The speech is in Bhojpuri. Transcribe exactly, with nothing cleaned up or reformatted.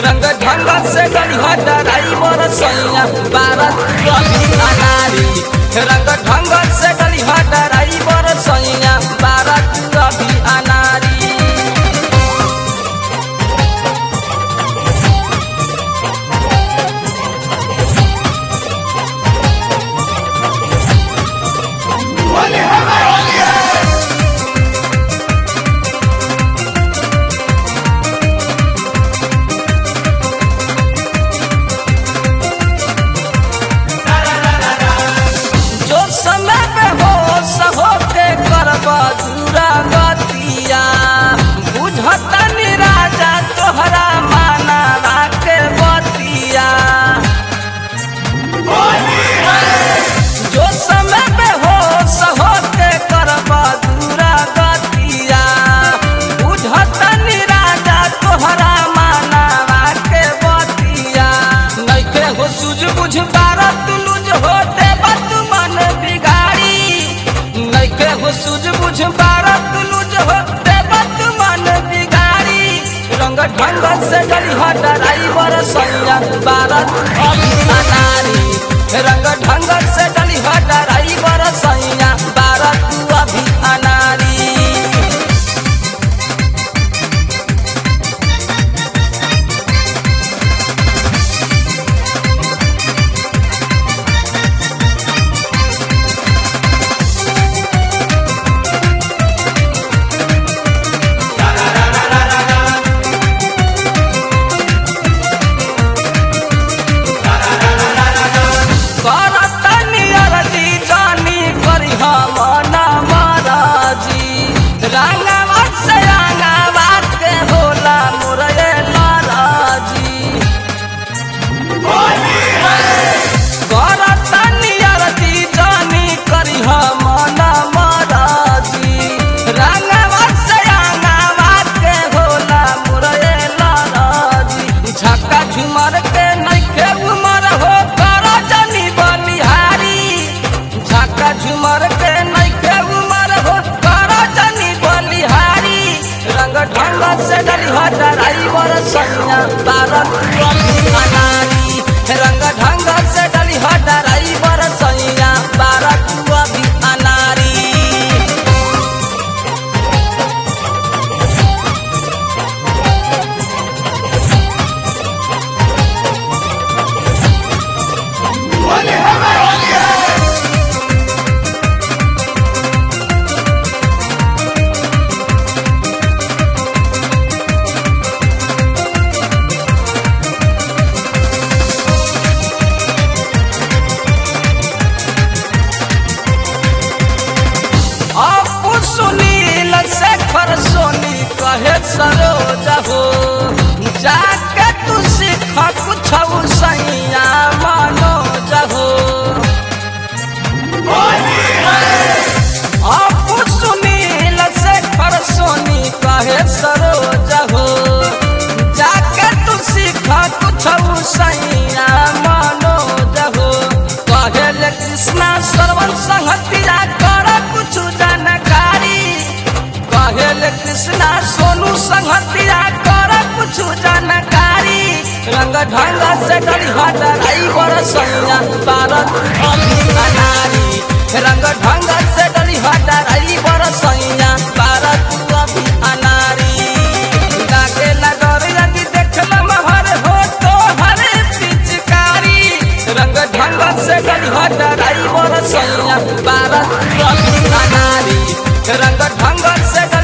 रंग ढंग से गलिहा ड्राइवर सैया बारत अभी अनारी रंग ढंग से गलिहा ड्राइवर सैया बारत अभी अनारी दूरा गतिया बुझता राजा तोहरा माना के बतिया जो समय पे हो सहो के करबा दूरा गतिया बुझता राजा तोहरा माना के बतिया नइखे हो सूझ बुझ बारत लुझ होते बत मन बिगाड़ी नइखे हो सूझ बुझ बारत लुझ होते बत मन बिगाड़ी रंग ढंग से गलिहा ड्राइवर सैया बारत अभी अनारी रंग ढंग से गलिहा ड्राइवर सैया बारत अभी अनारी झुमर के नइखे उमर हो कर जनी बलिहारी झक्का झुमर के नइखे उमर हो कर जनी बलिहारी रंग ढंग से गलिहा ड्राइवर सैया बारत अभी अनारी रंग ढंग से गलिहा ड्राइवर सैया बारत अभी अनारी सुनील शेखर सोनी कहे सरोजा हो जाके तू सीख कुछ सैया मनोजा हो अपू सुनील शेखर सोनी कहे सरोजा हो जाके तू सीख कुछ सैया मनोजा हो कहे कृष्णा श्रवण संहतिया कर कुछ जानकारी कहे कृष्णा सोनू संहतिया कर कुछ जानकारी रंग ढंग से गलिहा ड्राइवर सैया बारत अभी अनारी रंग ढंग से गलिहा ड्राइवर सैया बारत अभी अनारी लागे लगोर यदि देखल महर हो तो हरे पिचकारी रंग ढंग से गलिहा ड्राइवर सैया बारत अभी अनारी रंग ढंग से